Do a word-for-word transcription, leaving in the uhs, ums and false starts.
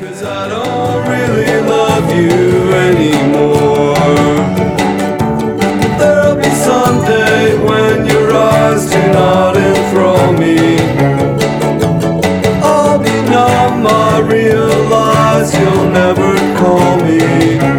'Cause I don't really love you anymore. There'll be someday when your eyes do not enthrall me. I'll be numb, I realize you'll never call me.